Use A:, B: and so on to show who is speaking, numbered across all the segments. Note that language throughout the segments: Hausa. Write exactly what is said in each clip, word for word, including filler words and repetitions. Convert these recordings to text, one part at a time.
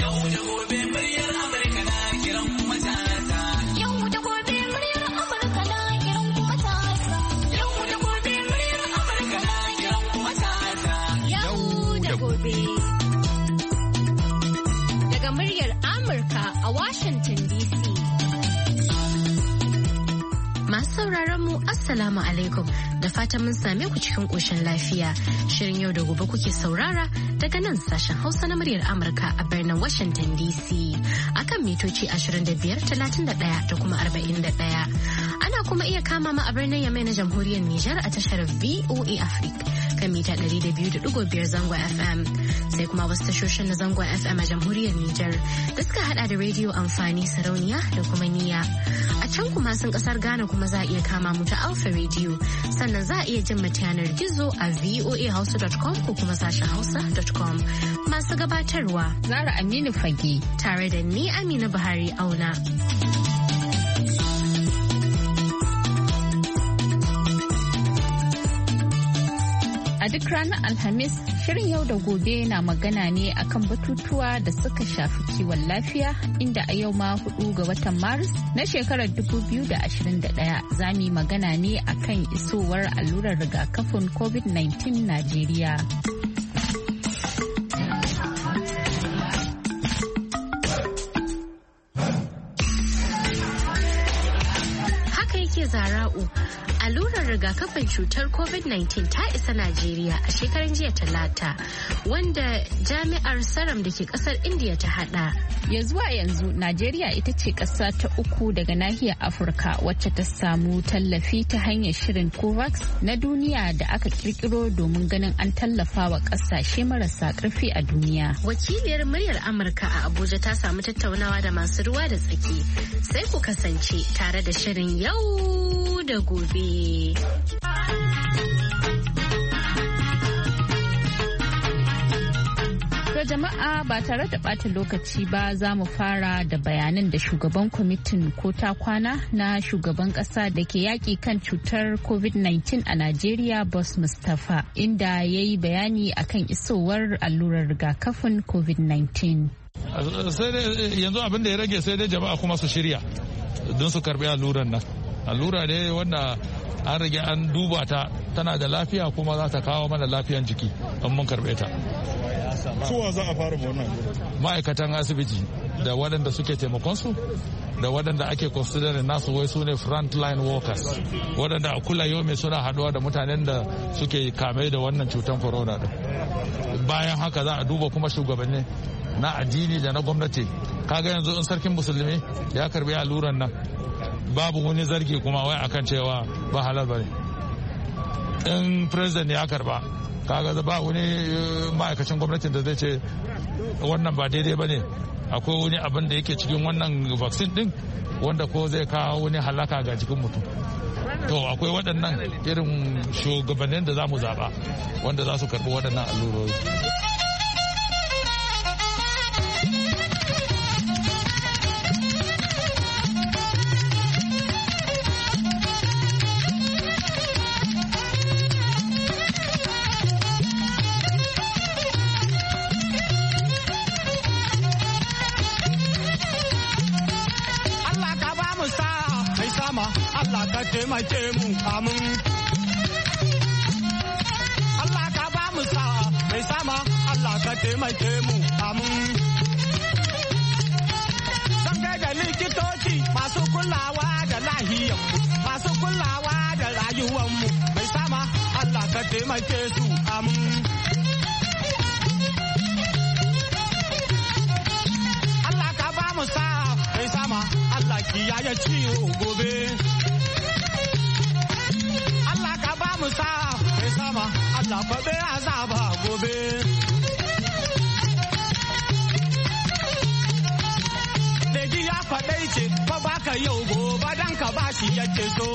A: Assalamu alaikum da fatan mun same ku cikin ƙoshin lafiya. Shirin yau da gobe kuke saurara daga nan sashen Hausa na muryar Amurka a birnin Washington D C akan mitoci ashirin da biyar, talatin da ɗaya da kuma arba'in da ɗaya. Ana kuma iya kama ma a birnin Yamai na Jamhuriyar Nijar a tashar V O A Africa kan mita ɗari da biyu da ɗigo biyar zangon F M. Sai kuma wasu tashoshin na zangon F M a Jamhuriyar Nijar da suka hada da rediyo amfani sarauniya da kuma niyya. A can kuma sun kasar Ghana kuma za a iya kama mu ta Alpha Radio sannan za a iya jin mata yanar gizo a voa hausa dot com ko kuma sashen hausa dot com. Masu gabatarwa
B: Zara Aminu Fage
A: tare da ni Amina Buhari Auna.
B: A duk ranar Alhamis, shirin yau da gobe na magana ne akan batutuwa da suka shafi kiwon lafiya inda a yau ma hudu ga watan Maris na shekarar dubu biyu da ashirin da ɗaya za mu yi magana ne akan isowar allurar rigakafin covid nineteen Najeriya.
A: Haka yake Zara'u. Allurar rigakafin cutar covid nineteen ta isa Najeriya a shekaran jiya Talata, wanda jami'ar Serum da ke kasar India ta hada.
B: Ya zuwa yanzu Najeriya ita ce ƙasa ta uku daga nahiyar Afirka wacce ta samu tallafi ta hanyar shirin COVAX na duniya da aka kirkiro domin ganin an tallafa wa ƙasashe marasa ƙarfi a duniya.
A: Wakiliyar muryar Amurka a Abuja ta samu tattaunawa da masu ruwa da tsaki. Sai ku kasance tare da shirin yau da gobe.
B: To jama'a ba tare da ɓata lokaci ba za mu fara da bayanan da shugaban kwamitin ko ta kwana na shugaban ƙasa da ke yaƙi kan cutar covid nineteen a Najeriya Boss Mustapha inda ya yi bayani akan isowar allurar rigakafin covid nineteen.
C: Yanzu abin da ya rage sai dai jama'a kuma su shirya don su karbi allurar nan. Allura ne wanda an rage an duba ta tana da lafiya kuma za ta kawo mana lafiyan jiki in mun karbe ta.
D: Kowa za a fara wannan?
C: Ma'aikatan asibiti da waɗanda suke taimakonsu da waɗanda ake considering nasu wai su ne frontline workers waɗanda a kula yau mai suna haɗuwa da mutanen da suke kame da wannan cutar corona din. Bayan haka za a duba kuma shugabanni na addini da na gwamnati. Kaga yanzu in sarkin musulmi ya karbi alluran nan babu wani zargi kuma wai akan cewa ba halal bane. In president ya karba kaga ba wani ma'aikacin gwamnatin da zai ce wannan ba daidai bane. Akwai wani abin da yake cikin wannan vaccine din wanda ko zai kawo wani halaka ga jikin mutum. To akwai waɗannan irin shugabannin da za mu zaɓa wanda za su karɓi waɗannan allurori.
E: taimake mu amin. Allah ka ba mu sa'a mai sama Allah ka taimake mu amin. Zan da likitoci masu kulawa da lahiyar masu kulawa da rayuwar mu mai sama Allah ka taimake su amin. Allah ka ba mu sa'a mai sama Allah kiyaye ciwo gobe. mu sa mai sama Allah kwabe azaba gobe. Daji ya faɗai ce fa baka yau gobe dan ka bashi yake so.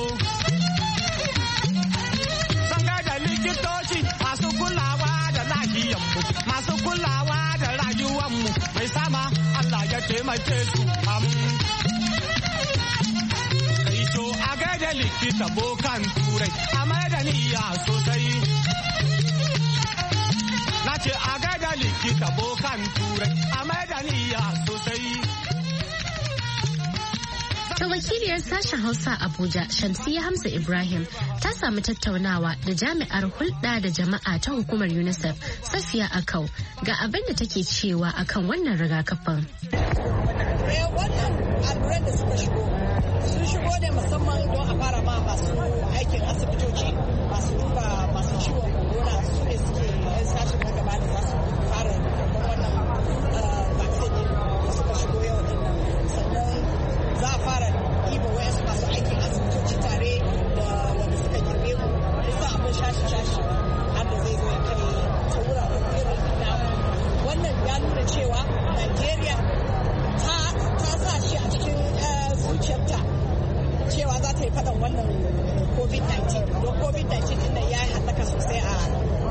E: Sanga da likitoci masu kulawa da lahiyanmu masu kulawa da rayuwanmu mai sama Allah ya taimake su amin. Da likita bokan turai a da niyya sosai. Na ce a gaida likita bokan bokan turai a mai da niyya sosai.
A: Ta wakiliyar sashen Hausa Abuja Shamsiyya Hamza Ibrahim ta samu tattaunawa da jami'ar hulɗa da jama'a ta hukumar UNICEF Safiya Akau ga abin da take cewa akan wannan rigakafin.
F: Wannan alluran da suka shigo sun shigo ne musamman don a fara ma masu aikin asibitoci masu duba masu ciwon corona su ne suke sashen na gaba da za su fara wannan vaccine da suka shigo yau din sannan za a fara ɗiba wayansu masu aikin asibitoci tare da wanda suka girbe mu kusa abin shashi-shashi har da zai zo ya kai ta wuraren irin namu. Wannan ya nuna cewa Najeriya ta sa shi a cikin zuciyarta cewa za ta yi faɗan wannan covid nineteen don covid nineteen din nan ya yi haɗaka sosai a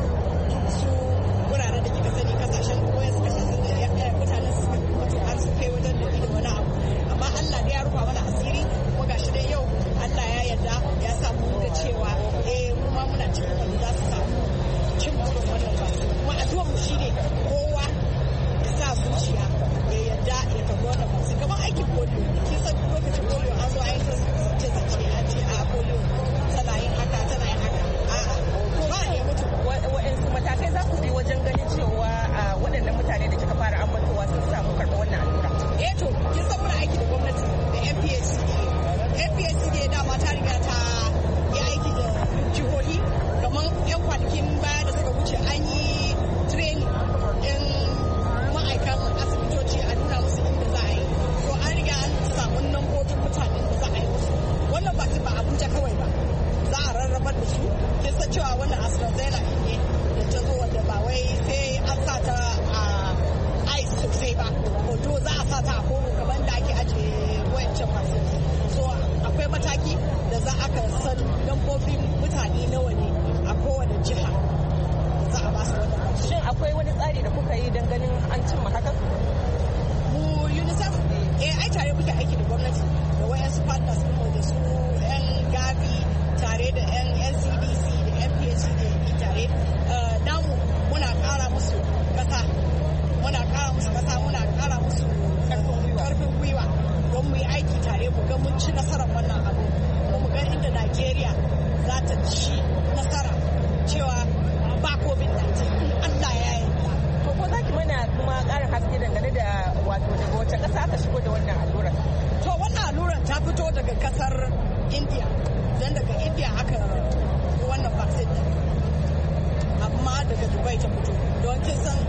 F: su wuraren da kika sani kasashen wayansu kasashen da mutanen su mutu har su kai wajen da wani abu amma Allah da ya rufa mana asiri kuma gashi dai yau Allah ya yarda ya samu da cewa eh mu ma muna cikin wanda za su samu cin burin wannan ba kuma addu'ar mu shine kowa ya sa zuciya ya yarda ya tafi wannan ba kamar aikin polio kin san lokacin polio an zo ayin ce zace an ce a polio tana yin haka tana yin haka a'a ba ne mutu wa'ansu matakai za ku bi wajen ganin cewa waɗannan mutane da kika fara ambatowa sun samu karɓa wannan allura eh to kin san muna aiki da gwamnati da N P H C D N P H C D dama ta riga ta yi aiki da jihohi kamar yan kwanakin baya da suka wuce an yi training din ma'aikan asibitoci a nuna musu inda za a yi to an riga an samu nambobin mutanen da za a yi musu wannan ba ba Abuja kawai ba za a rarrabar da su kin san cewa wannan AstraZeneca ne da ta zo wanda ba wai sai an sa ta a ice sosai ba hoto za a sa ta a kogo kamar da ake ajiye wayancan masu so akwai mataki da za a san lambobin mutane nawa ne a kowane jiha da za a ba su wannan shin akwai wani tsari da kuka yi don ganin an cimma hakan mu UNICEF eh ai tare muke aiki da gwamnati da wayansu partners mu da su yan Gavi tare da yan N C D C da N P H C da tare namu muna kara musu kasa muna kara musu kasa muna kara musu karfin gwiwa don mu yi aiki tare mu ga mun ci nasarar wannan abu kuma mu ga inda Najeriya za ta ci nasara cewa ba covid nineteen Allah ya yi to ko zaki mana kuma karin haske dangane da wato daga wace kasa aka shigo da wannan allurar to wannan allurar ta fito daga kasar India dan daga India aka wannan vaccine din amma daga Dubai ta fito don kin san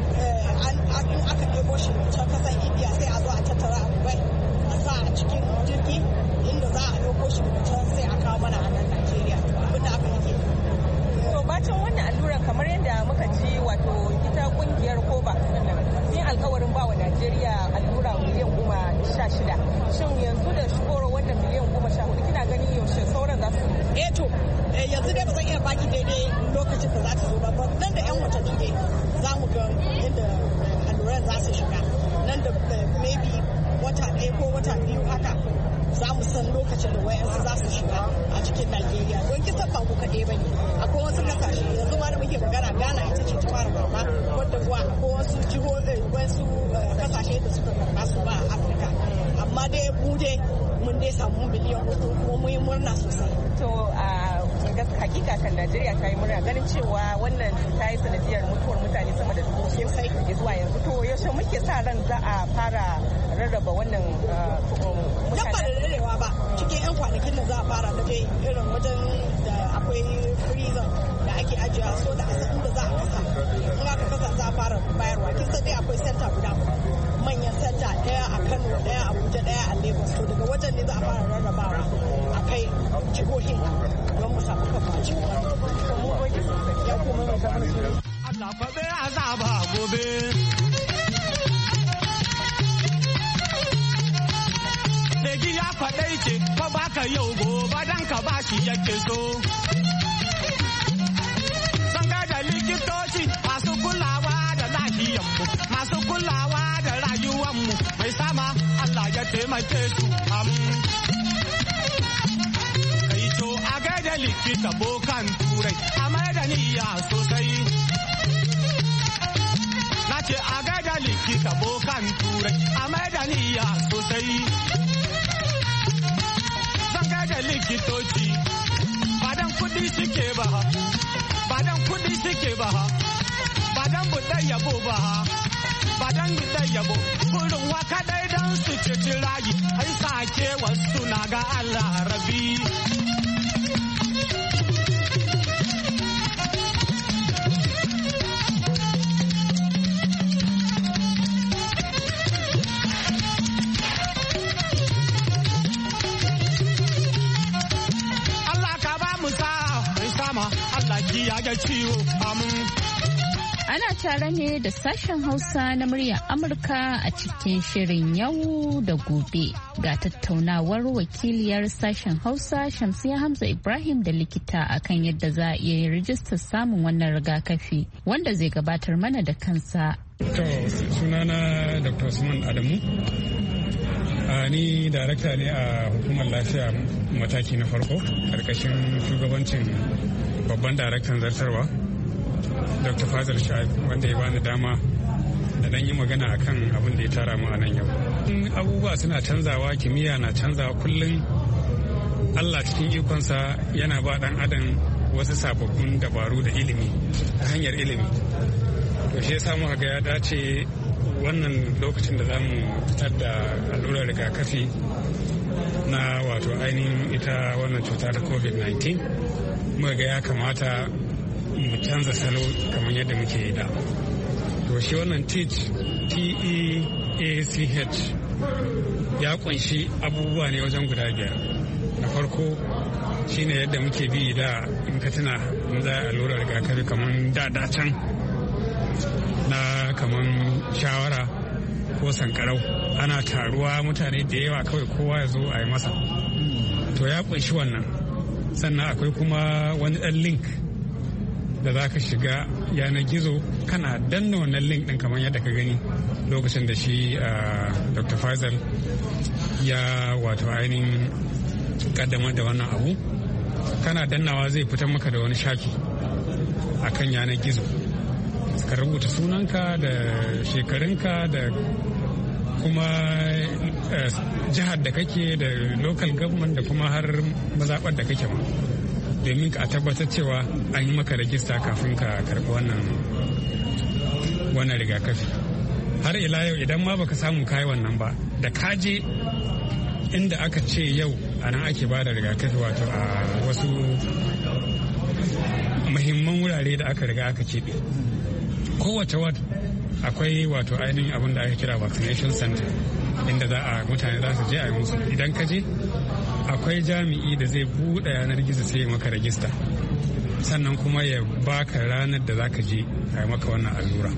F: an aka ɗebo shi can kasan India sai a zo a tattara a Dubai a sa a cikin jirgi inda za a ɗauko shi daga can sai a kawo mana a nan Najeriya abinda aka yake. To bacin wannan allura kamar yadda muka ji wato ita kungiyar COVAX din nan yin alkawarin ba wa Najeriya allura miliyan goma sha shida shin yanzu da shigowar wannan miliyan goma sha hudu kina gani yaushe sauran za su eh to yanzu dai ba zan iya baki daidai lokacin da za ta zo ba nan da yan watanni dai za mu ga inda alluran za su shiga nan da maybe wata ɗaya ko wata biyu haka za mu san lokacin da wayansu za su shiga a cikin Najeriya don kisan ba ku kaɗai ba ne akwai wasu kasashe yanzu ma da muke magana Ghana ita ce ta fara karɓa wadda kuwa akwai wasu jihohi wasu kasashe da suka karɓa su ba a Afirka amma dai mu dai mun dai samu miliyan hudu kuma mun yi murna sosai. To a hakika kan Najeriya ta yi murna ganin cewa wannan ta yi sanadiyar mutuwar mutane sama da dubu sai zuwa yanzu to yaushe muke sa ran za a fara rarraba wannan mutane. Dan ba da rarrabewa ba cikin yan kwanakin da za a fara da dai irin wajen da akwai freezer da ake ajiya so da a san inda za a kasa in aka kasa za a fara bayarwa kin san dai akwai center guda manyan center daya a Kano daya a Abuja daya a Lagos to daga wajen ne za a fara rarrabawa a kai jihohin don mu samu kafa cikin ya kuma mai zama
E: Allah fa bai azaba gobe Legi ya faɗai ce fa baka yau gobe dan ka bashi yake so Sanga da likitoci masu kulawa da lahiyanmu masu kulawa da rayuwanmu mai sama Allah ya taimake su amin da likita bokan turai a mai da niyya sosai na ce a gaida kasashen turai a da niyya sosai zan da likitoci badan kudi suke ba badan kudi suke ba badan budan yabo ba badan budan yabo kurin waka dai dan su ci rayi ai sake wasu na ga Allah rabi
B: Ana tare ne da sashen Hausa na muryar Amurka a cikin shirin yau da gobe. Ga tattaunawar wakiliyar sashen Hausa Shamsiyya Hamza Ibrahim da likita akan yadda za a iya rijistar samun wannan rigakafi wanda zai gabatar mana da kansa.
G: To, sunana Doctor Usman Adamu. Uh, ni darakta ne a hukumar lafiya mataki na farko karkashin shugabancin babban daraktan zartarwa Doctor Fazal Sha'ib wanda ya bani dama da dan yi magana akan abin da ya tara mu a nan yau. Abubuwa suna canzawa, kimiyya na canzawa kullum. Allah cikin ikonsa yana ba dan adam wasu sababbin dabaru da ilimi ta hanyar ilimi. To shi yasa muka ga ya dace wannan lokacin da za mu fitar da allurar rigakafi na wato ainihin ita wannan cuta ta covid nineteen muka ga ya kamata mu canza salo kamar yadda muke yi da to shi wannan teach t e a c h ya kunshi abubuwa ne wajen guda biyar na farko shine yadda muke bi da in ka tuna in za a allurar rigakafi kamar da da can na kaman shawara ko sankarau ana taruwa mutane da yawa kawai kowa ya zo a yi masa to ya kunshi wannan sannan akwai kuma wani dan link da za ka shiga yanar gizo kana danna wannan link din kamar yadda ka gani lokacin da shi Doctor Faisal ya wato ainihin kaddamar da wannan abu kana dannawa zai fitar maka da wani shafi akan yanar gizo ka rubuta sunanka da shekarunka da kuma jihar da kake da local government da kuma har mazaɓar da kake ma domin ka tabbatar cewa an yi maka rajista kafin ka karɓi wannan wannan rigakafi har ila yau idan ma baka samu kayi wannan ba da kaje inda aka ce yau a nan ake ba da rigakafi wato a wasu muhimman wurare da aka riga aka keɓe kowace ward akwai wato ainihin abin da aka kira vaccination center inda za a mutane za su je a yi musu idan ka je akwai jami'i da zai buɗe yanar gizo sai maka rajista sannan kuma ya baka ranar da za ka je a yi maka wannan allura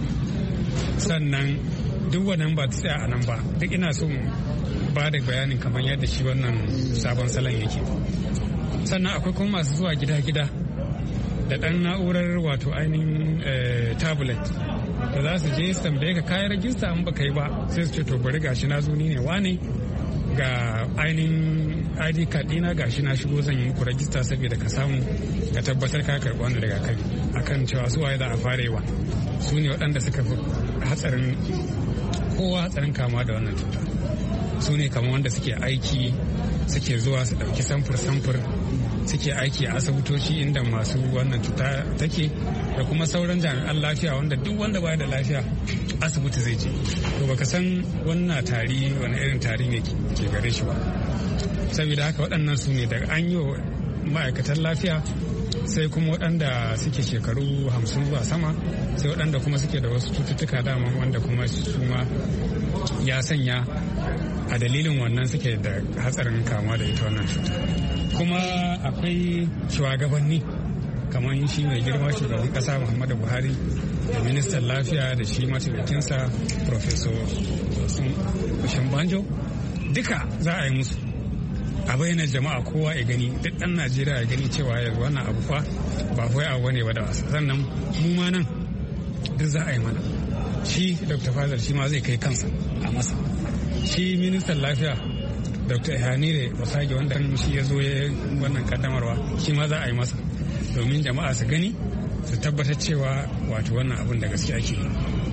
G: sannan duk wannan ba ta tsaya a nan ba duk ina so ba da bayanin kamar yadda shi wannan sabon salon yake sannan akwai kuma masu zuwa gida-gida da ɗan na'urar wato ainihin tablet da za su je su tambaye ka kayan rajista in baka yi ba sai su ce to bari gashi na zo ni ne wane ga ainihin I D card ɗina gashi na shigo zan yi muku rajista saboda ka samu ka tabbatar ka karɓi wannan rigakafi akan cewa su waye za a fara yi wa su ne waɗanda suka fi hatsarin kowa hatsarin kama da wannan cuta su ne kamar wanda suke aiki suke zuwa su ɗauki samfur-samfur suke aiki a asibitoci inda masu wannan cuta take da kuma sauran jami'an lafiya wanda duk wanda baya da lafiya asibiti zai je to baka san wannan tari wani irin tari ne ke gare shi ba saboda haka waɗannan su ne daga an yi wa ma'aikatan lafiya sai kuma waɗanda suke shekaru hamsin zuwa sama sai waɗanda kuma suke da wasu cututtuka dama wanda kuma su ma ya sanya a dalilin wannan suke da hatsarin kamuwa da ita wannan cuta kuma akwai shugabanni kamar shi mai girma shugaban kasa Muhammadu Buhari da ministan lafiya da shi mataimakinsa Professor Usman Banjo duka za a yi musu a bayyana jama'a kowa ya gani duk ɗan Najeriya ya gani cewa yanzu wannan abu fa ba kawai abu ne ba da wasa sannan mu ma nan duk za a yi mana shi Dr. Fazal shi ma zai kai kansa a masa shi ministan lafiya Dr. Ihanire Osage wanda shi ya zo ya wannan kaddamarwa shi ma za a yi masa domin jama'a su gani su tabbatar cewa wato wannan abin da gaske ake yi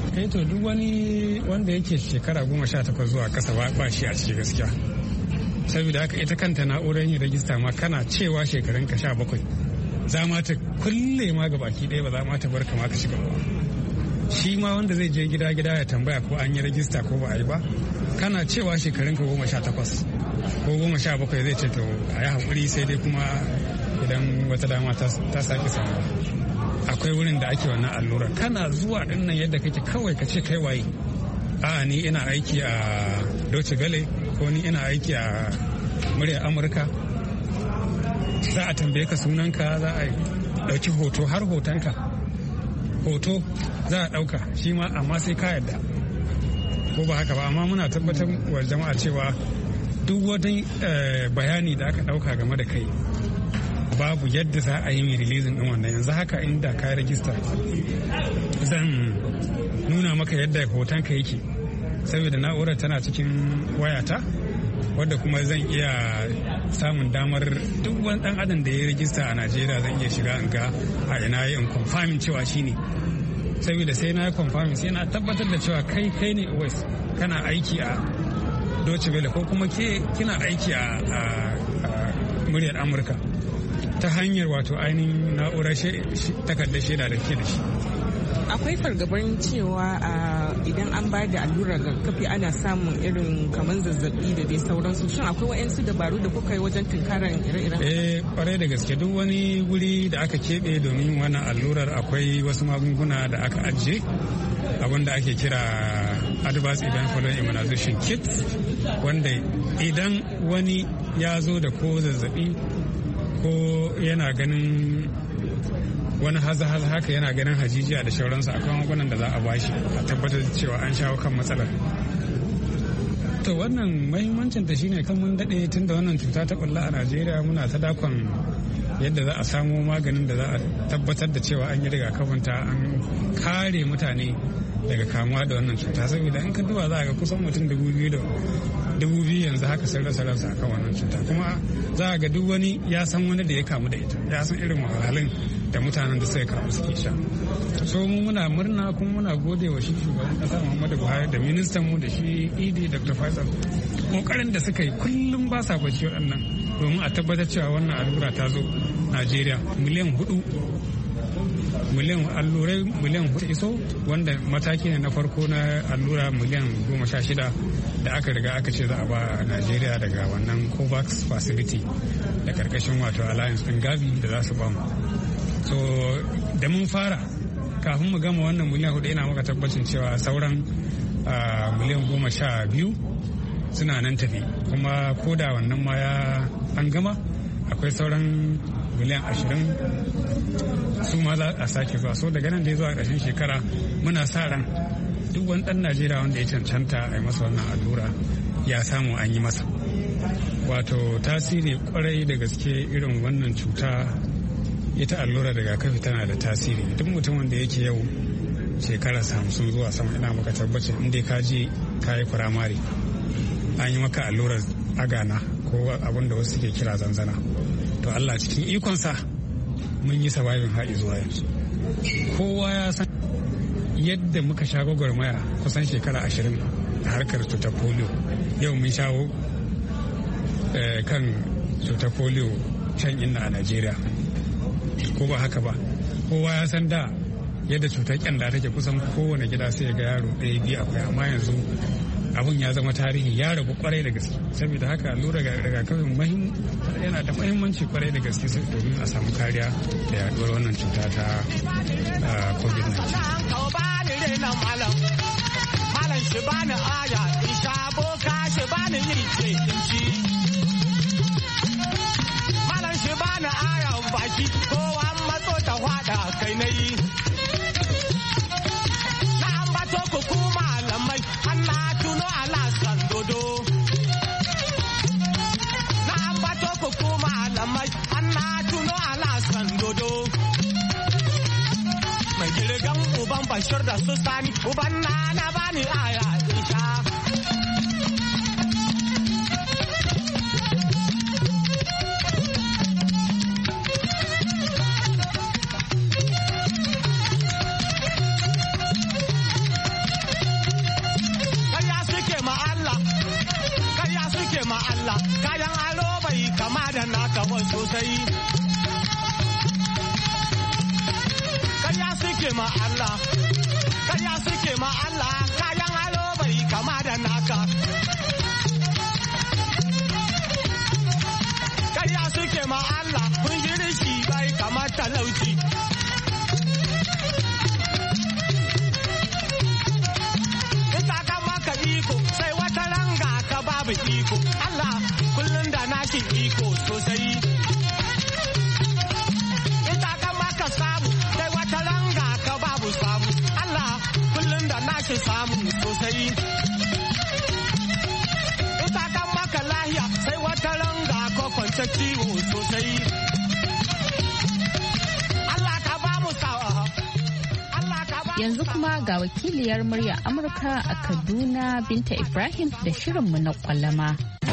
G: kai to duk wani wanda yake shekara goma sha takwas zuwa kasa ba shi a ciki gaskiya. Saboda haka ita kanta na'urar yin rajista ma kana cewa shekarun ka sha bakwai za ma ta kulle ma ga baki ɗaya ba za ma ta bar ka ma ka shiga ba. Shi ma wanda zai je gida gida ya tambaya ko an yi rajista ko ba a yi ba kana cewa shekarun ka goma sha takwas ko goma sha bakwai zai ce to a yi haƙuri sai dai kuma idan wata dama ta sake samu. Akwai wurin da ake wannan allura kana zuwa ɗin nan yadda kake kawai ka ce kai waye. A ni ina aiki a Deutsche Welle ko ni ina aiki a muryar Amurka. Za a tambaye ka sunanka za a ɗauki hoto har hotonka. Hoto za a ɗauka shi ma amma sai ka yadda ko ba haka ba amma muna tabbatar wa jama'a cewa duk wani bayani da aka ɗauka game da kai babu yadda za a yi mai releasing din wannan. Yanzu haka inda ka rajista zan nuna maka yadda hoton ka yake saboda na'urar tana cikin wayata wadda kuma zan iya samun damar duk wani dan adam da ya rajista a Najeriya zan iya shiga in ga a ina yi in confirming cewa shine saboda sai na yi confirming sai na tabbatar da cewa kai kai ne always kana aiki a Deutsche Welle ko kuma ke kina aiki a muryar Amurka ta hanyar wato ainihin na'urar takardar shaida da ke da shi.
H: Akwai fargaban cewa idan an bayar da allurar rigakafi ana samun irin kamar zazzabi da dai sauransu. Shin akwai wa'yansu dabaru da kuka yi wajen tunkarar ire-iren?
G: Eh, kwarai da gaske duk wani wuri da aka keɓe domin wannan allurar akwai wasu magunguna da aka ajiye abin da ake kira advanced event following immunization kit wanda idan wani ya zo da ko zazzabi ko yana ganin wani haza-haza haka yana ganin hajijiya da shauransu akan magunan da za a bashi a tabbatar da cewa an shawo kan matsalar. To wannan mahimmancin ta shine kan mun daɗe tun da wannan cuta ta ɓulla a Najeriya muna ta dakon yadda za a samo maganin da za a tabbatar da cewa an yi rigakafinta an kare mutane daga kamuwa da wannan cuta saboda in ka duba za a ga kusan mutum dubu biyu da dubu biyu yanzu haka sun rasa ransa akan wannan cuta kuma za a ga duk wani ya san wani da ya kamu da ita ya san irin wahalhalun da mutanen da suka kamu suke sha. So mu muna murna kuma muna gode wa shi shugaban kasa Muhammadu Buhari da ministan mu da shi Idi Doctor Faisal kokarin da suka yi kullum ba sa bacci waɗannan domin a tabbatar cewa wannan allura ta zo Najeriya miliyan hudu miliyan allurai miliyan hudu iso wanda mataki ne na farko na allura miliyan goma sha shida da aka riga aka ce za a ba a Najeriya daga wannan COVAX facility da karkashin wato alliance din Gavi da za su ba mu. So da mun fara kafin mu gama wannan miliyan hudu ina maka tabbacin cewa sauran miliyan goma sha biyu suna nan tafi kuma ko da wannan ma ya an gama akwai sauran miliyan ashirin su ma za a sake zuwa. So daga nan dai zuwa ƙarshen shekara muna sa ran duk wani ɗan Najeriya wanda ya cancanta a yi masa wannan allura ya samu an yi masa. Wato tasiri kwarai da gaske irin wannan cuta ita allura rigakafi tana da tasiri duk mutumin da yake yau shekara hamsin zuwa sama ina maka tabbacin inda ka je ka yi firamare an yi maka allurar agana ko abin da wasu suke kira zanzana to Allah cikin ikonsa mun yi surviving haɗi zuwa yanzu. Kowa ya san yadda muka sha gwagwarmaya kusan shekara ashirin a harkar cutar polio yau mun shawo kan cutar polio can inna a Najeriya ko ba haka ba. Kowa ya san da yadda cutar kyanda take kusan kowane gida sai ga yaro ɗaya biyu akwai amma yanzu abun ya zama tarihi ya ragu kwarai da gaske saboda haka allura rigakafin yana da mahimmanci kwarai da gaske domin a samu kariya da yaduwar wannan cuta ta covid nineteen. Malam shi bani aya in sha boka shi bani yi ce Malam shi bani aya baki kowa matso ta hwada kai na yi. Na ambato ku ku malamai Allah tuno alasan dodo. Na ambato ku ku malamai Allah tuno alasan dodo. Mai girgan uban bashir da su sani uban na na bani aya isha.
E: Allah kayan aro bai kama da naka ba sosai kaya suke ma Allah kaya suke ma Allah kayan aro bai kama da naka kaya suke ma Allah kun ji shi bai kama talauci sai wata ranga ka babu iko Allah kullum da nashi iko sosai ita ka maka samu sai wata ranga ka babu samu Allah kullum da nashi samu sosai ita ka maka lahiya sai wata ranga ka kwance ciwo sosai Allah ka ba mu sa'a
B: yanzu kuma ga wakiliyar murya Amurka a Kaduna Binta Ibrahim da shirinmu na kwallama.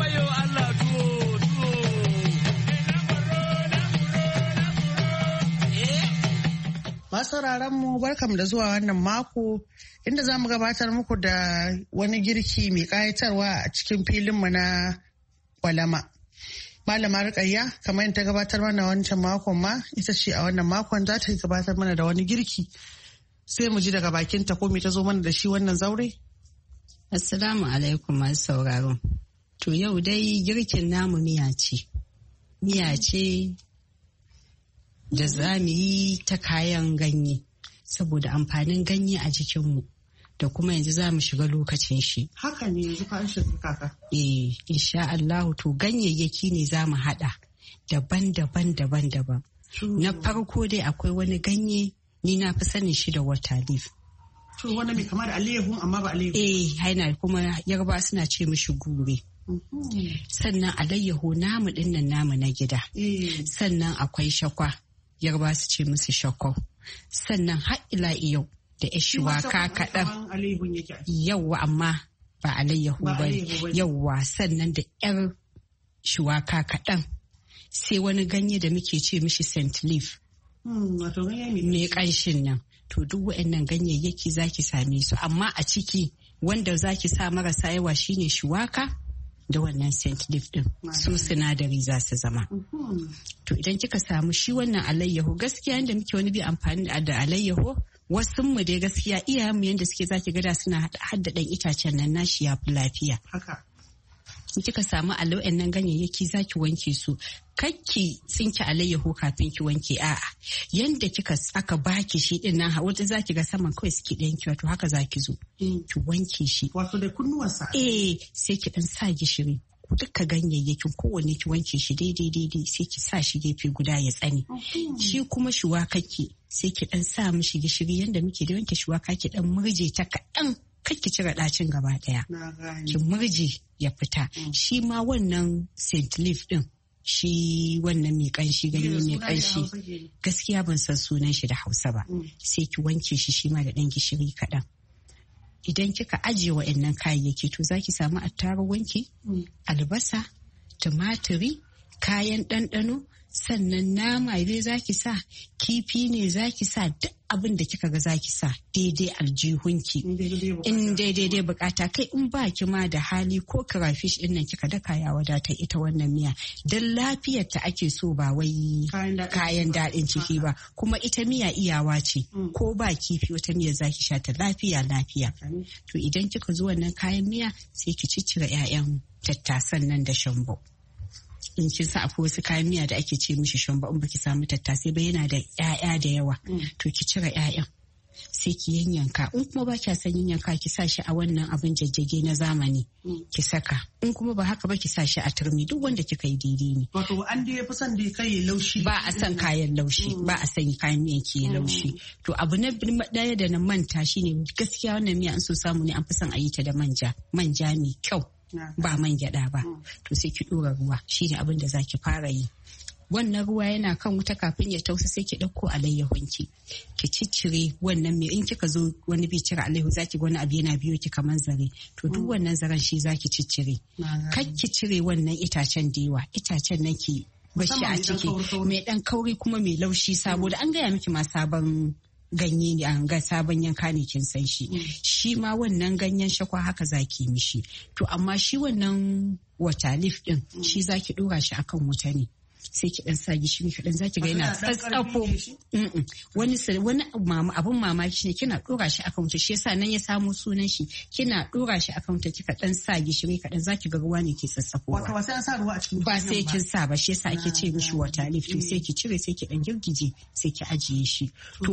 I: Masauraran mu barkam da zuwa wannan mako inda za mu gabatar muku da wani girki mai kayatarwa a cikin filinmu na kwalama. Malama Rukayya kamar yadda ta gabatar mana wancan makon ma ita ce a wannan makon za ta gabatar mana da wani girki. Sai mu ji daga bakinta ko me ta zo mana da shi wannan zaure?
J: Assalamu alaikum masu sauraro. To yau dai girkin namu miya ce. Miya ce da za mu yi ta kayan ganye saboda amfanin ganye a jikinmu da kuma yanzu za mu shiga lokacin shi.
I: Haka ne yanzu ka shiga kaka.
J: Eh, insha Allahu to ganyayyaki ne za mu haɗa daban-daban daban-daban. Na farko dai akwai wani ganye ni na fi sanin shi da water leaf.
I: To wani mai kama da alayyahu amma ba alayyahu.
J: Eh, haina kuma yarba suna ce mishi gure. Sannan alayyahu namu dinnan namu na gida. Sannan akwai shakwa, yarba su ce musu shakwa. Sannan har ila yau da shuwaka kaɗan. Yawwa amma ba alayyahu ba. Yawwa sannan da yar shuwaka kaɗan. Sai wani ganye da muke ce mishi scent leaf. Me ƙanshin nan to duk waɗannan ganyayyaki zaki same su amma a ciki wanda zaki sa marasa yawa shine shuwaka da wannan scent leaf din su sinadari za su zama. To idan kika samu shi wannan alayyaho gaskiya inda muke wani bi amfani da alayyaho wasu mu dai gaskiya iyayenmu yanda suke zaki gada suna hadda dan itacen nan nashi ya fi lafiya.
I: Haka.
J: In kika samu alau'en nan ganyayyaki zaki wanke su kakki tsinki alayyaho kafin ki wanke a'a yanda kika aka baki shi din nan wata zaki ga saman kawai suke ɗayan ki wato haka zaki zo ki wanke shi
I: wato da kunnuwansa
J: eh sai ki dan sa gishiri duka ganyayyakin kowanne ki wanke shi daidai daidai sai ki sa shi gefe guda ya tsane shi kuma shuwakaki sai ki dan sa mishi gishiri yanda muke da wanke shuwaka ki dan murje ta kaɗan ki cire ɗacin gaba ɗaya ki murje ya fita shi ma wannan scent leaf din shi wannan mai kanshi ganye mai kanshi gaskiya ban san sunan shi da Hausa ba sai ki wanke shi shi ma da ɗan gishiri kaɗan idan kika ajiye wa'annan kayayyaki to zaki samu attarugunki albasa tumatiri kayan ɗanɗano sannan nama ne zaki sa kifi ne zaki sa duk abin da kika ga zaki sa daidai aljihunki in daidai bukata kai in ba ki ma da hali ko crayfish din nan kika daka ya wadata ita wannan miya dan lafiyar ta ake so ba wai kayan daɗin ciki ba kuma ita miya iyawa ce ko ba kifi wata miya zaki sha ta lafiya lafiya to idan kika zo wannan kayan miya sai ki ciccire 'ya'yan tattasan nan da shambo in kin sa akwai wasu kayan miya da ake ce mishi shamba in baki samu tattasai ba yana da ƴaƴa da yawa to ki cire ƴaƴan sai ki yanyanka in kuma ba kya san yanyanka ki sa shi a wannan abin jajjage na zamani ki saka in kuma ba haka ba ki sa shi a turmi duk wanda kika yi daidai ne
I: wato an dai fi son dai kai laushi
J: ba a san kayan laushi ba a san kayan miyan ki laushi to abu na daya da na manta shine gaskiya wannan miya an so samu ne an fi son a yi ta da manja manja mai kyau ba man gyada ba to sai ki dora ruwa shine abin da zaki fara yi wannan ruwa yana kan wuta kafin ya tausa sai ki dauko alayyahunki ki ciccire wannan me in kika zo wani bi cire alayyahu zaki ga wani abu yana biyo ki kaman zare to duk wannan zaren shi zaki ciccire kar ki cire wannan itacen da yawa itacen nake bashi a ciki mai dan kauri kuma mai laushi saboda an gaya miki ma sabon ganye ne an ga sabon yanka ne kin san shi shi ma wannan ganyen shakwa haka zaki mishi to amma shi wannan water leaf din shi zaki dora shi akan wuta ne sai ki dan sa gishiri kadan zaki ga yana tsatsafo wani wani abun mamaki ne kina dora shi akan wuta shi yasa nan ya samu sunan shi kina dora shi akan wuta kika dan sa gishiri kadan zaki ga ruwa ne ke tsatsafo
I: wato ba sai an sa ruwa a cikin
J: ba sai kin sa ba shi yasa ake ce mishi water leaf to sai ki cire sai ki dan girgije sai ki ajiye shi to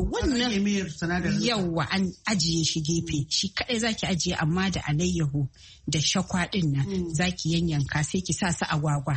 J: wannan yawa an ajiye shi gefe shi kadai zaki ajiye amma da alayyahu da shakwa din nan zaki yanyanka sai ki sa su agwagwa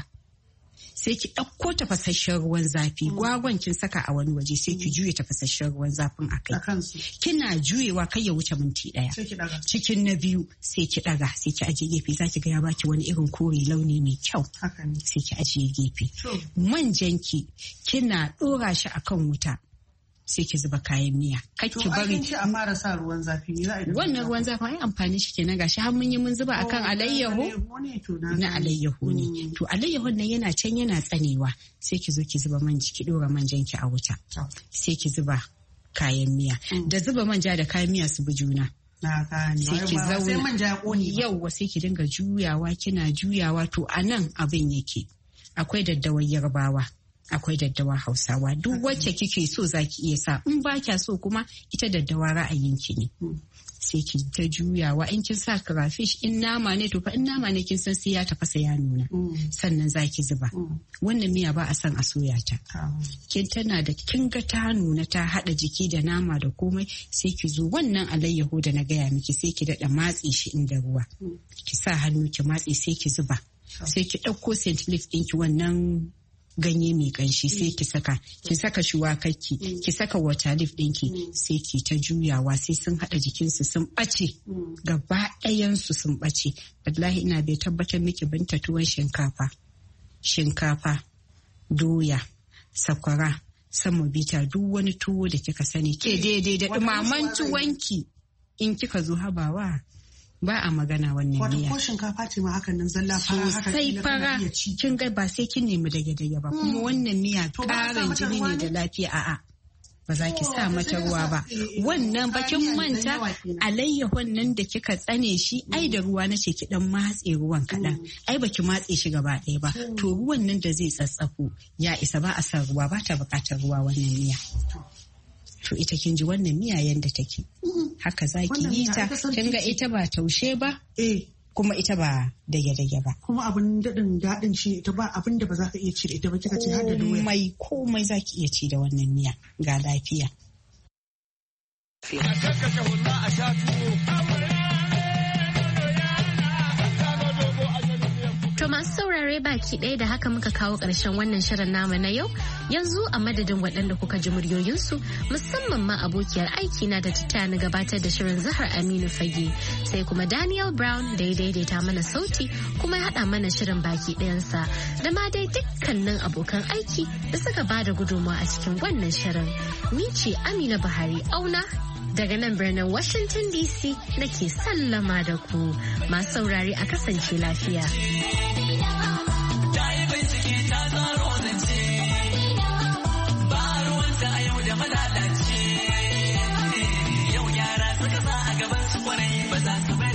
J: sai ki ɗauko tafasasshen ruwan zafi gwagwan kin saka a wani waje sai ki juye tafasasshen ruwan zafin a kai kina juyewa kai ya wuce minti ɗaya cikin na biyu sai ki ɗaga sai ki ajiye gefe za ki ga ya baki wani irin kore launi mai kyau sai ki ajiye gefe manjanki kina ɗora shi akan wuta sai ki zuba kayan miya kai ki bari
I: to a fara sa ruwan zafi ne za a
J: wannan ruwan zafi ai amfani shi kenan gashi har mun yi mun zuba akan alayyahu na alayyahu ne to alayyahu nan yana can yana tsanewa sai ki zo ki zuba manja ki dora manjan ki a wuta sai ki zuba kayan miya da zuba manja da kayan miya su bi juna sai ki zauna yauwa sai ki dinga juyawa kina juyawa to anan abin yake akwai daddawar yarbawa akwai daddawa hausawa duk wacce kike so zaki iya sa in ba kya so kuma ita daddawa ra'ayinki ne sai ki ta juyawa in kin sa crayfish in nama ne to fa in nama ne kin san sai ya tafasa ya nuna sannan zaki zuba wannan miya ba a san a soya ta kin tana da kin ga ta nuna ta hada jiki da nama da komai sai ki zo wannan alayyahu da na gaya miki sai ki dada matse shi inda ruwa ki sa hannu ki matse sai ki zuba sai ki dauko scent leaf ɗinki wannan ganye mai kanshi sai ki saka ki saka shuwakakki ki saka water leaf ɗinki sai ki ta juyawa sai sun haɗa jikinsu sun ɓace gaba ɗayansu sun ɓace wallahi ina bai tabbatar miki binta tuwon shinkafa shinkafa doya sakwara samobita duk wani tuwo da kika sani ke daidai da ɗumaman tuwonki in kika zo habawa ba a magana wannan miya.
I: Wato ko shinkafa ce ma hakan nan zalla fara haka
J: sai fara kin ga ba sai kin nemi dage-dage ba kuma wannan miya ƙarin jini ne da lafiya a'a ba za ki sa mata ruwa ba wannan bakin manta alayyahon nan da kika tsane shi ai da ruwa nace ki dan matse ruwan kadan ai baki matse shi gaba ɗaya ba to ruwan nan da zai tsatsafo ya isa ba a san ruwa ba ta buƙatar ruwa wannan miya. To ita kin ji wannan miya yanda take haka zaki yi ta kin ga ita ba taushe ba eh kuma ita ba dage-dage ba
I: kuma abin dadin dadin shi ita ba abin da ba za ka iya ci da ita ba kika ce har da doya
J: komai komai zaki iya ci da wannan miya ga lafiya a sha tuwo
A: To masu saurare baki ɗaya da haka muka kawo ƙarshen wannan shirin namu na yau yanzu a madadin waɗanda kuka ji muryoyinsu musamman ma abokiyar aiki na da ta na gabatar da shirin Zahar Aminu Fage sai kuma Daniel Brown da ya daidaita mana sauti kuma ya haɗa mana shirin baki ɗayansa da ma dai dukkanin abokan aiki da suka ba da gudunmawa a cikin wannan shirin. Ni ce Amina Buhari Auna daga nan birnin Washington D C nake sallama da ku masu saurare a kasance lafiya. Yau yara suka sa a gaban su kwarai ba za su